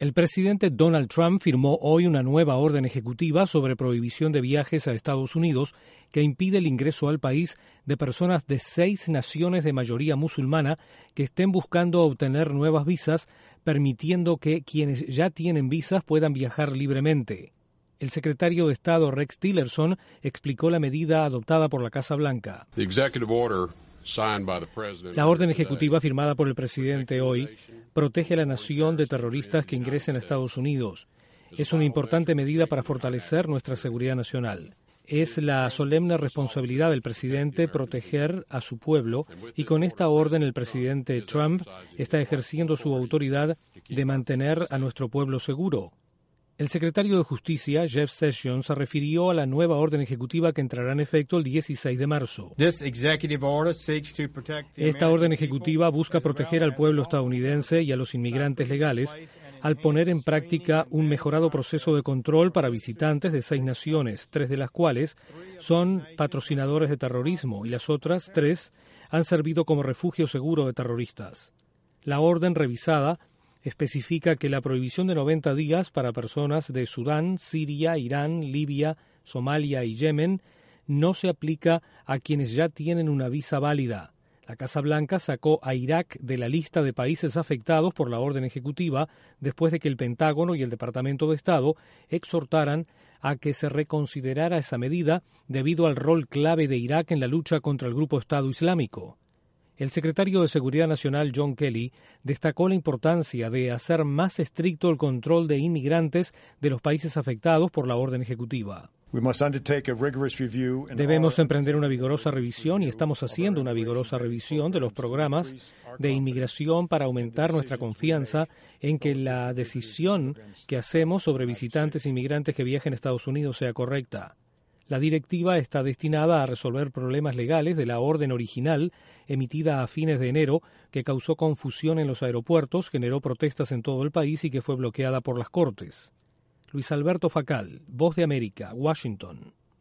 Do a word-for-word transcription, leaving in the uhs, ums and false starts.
El presidente Donald Trump firmó hoy una nueva orden ejecutiva sobre prohibición de viajes a Estados Unidos que impide el ingreso al país de personas de seis naciones de mayoría musulmana que estén buscando obtener nuevas visas, permitiendo que quienes ya tienen visas puedan viajar libremente. El secretario de Estado Rex Tillerson explicó la medida adoptada por la Casa Blanca. La orden ejecutiva firmada por el presidente hoy protege a la nación de terroristas que ingresen a Estados Unidos. Es una importante medida para fortalecer nuestra seguridad nacional. Es la solemne responsabilidad del presidente proteger a su pueblo y con esta orden el presidente Trump está ejerciendo su autoridad de mantener a nuestro pueblo seguro. El secretario de Justicia, Jeff Sessions, se refirió a la nueva orden ejecutiva que entrará en efecto el dieciséis de marzo. Esta orden ejecutiva busca proteger al pueblo estadounidense y a los inmigrantes legales al poner en práctica un mejorado proceso de control para visitantes de seis naciones, tres de las cuales son patrocinadores de terrorismo y las otras tres han servido como refugio seguro de terroristas. La orden revisada especifica que la prohibición de noventa días para personas de Sudán, Siria, Irán, Libia, Somalia y Yemen no se aplica a quienes ya tienen una visa válida. La Casa Blanca sacó a Irak de la lista de países afectados por la orden ejecutiva después de que el Pentágono y el Departamento de Estado exhortaran a que se reconsiderara esa medida debido al rol clave de Irak en la lucha contra el grupo Estado Islámico. El secretario de Seguridad Nacional, John Kelly, destacó la importancia de hacer más estricto el control de inmigrantes de los países afectados por la orden ejecutiva. Debemos emprender una vigorosa revisión y estamos haciendo una vigorosa revisión de los programas de inmigración para aumentar nuestra confianza en que la decisión que hacemos sobre visitantes e inmigrantes que viajen a Estados Unidos sea correcta. La directiva está destinada a resolver problemas legales de la orden original emitida a fines de enero que causó confusión en los aeropuertos, generó protestas en todo el país y que fue bloqueada por las Cortes. Luis Alberto Facal, Voz de América, Washington.